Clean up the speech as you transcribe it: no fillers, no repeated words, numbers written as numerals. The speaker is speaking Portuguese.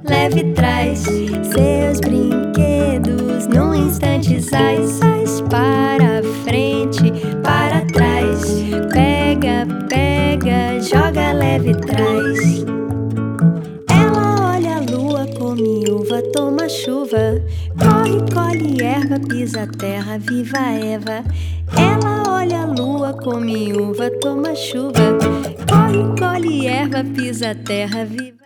leve traz seus brinquedos num instante. Sai, sai para frente, para trás. Pega, pega, joga, leve traz. Ela olha a lua, come uva, toma chuva. Corre, colhe erva, pisa a terra, viva Eva. Ela olha a lua, come uva, toma chuva. Corre, colhe erva, pisa a terra, viva